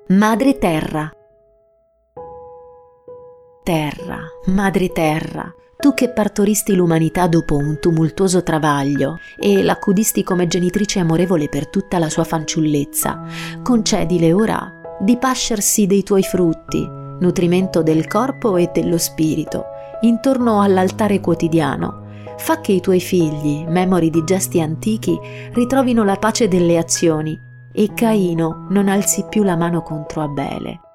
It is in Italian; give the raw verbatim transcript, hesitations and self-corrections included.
Madre Terra. Terra, Madre Terra, tu che partoristi l'umanità dopo un tumultuoso travaglio e l'accudisti come genitrice amorevole per tutta la sua fanciullezza, concedile ora di pascersi dei tuoi frutti, nutrimento del corpo e dello spirito, intorno all'altare quotidiano. Fa che i tuoi figli, memori di gesti antichi, ritrovino la pace delle azioni e Caino non alzi più la mano contro Abele.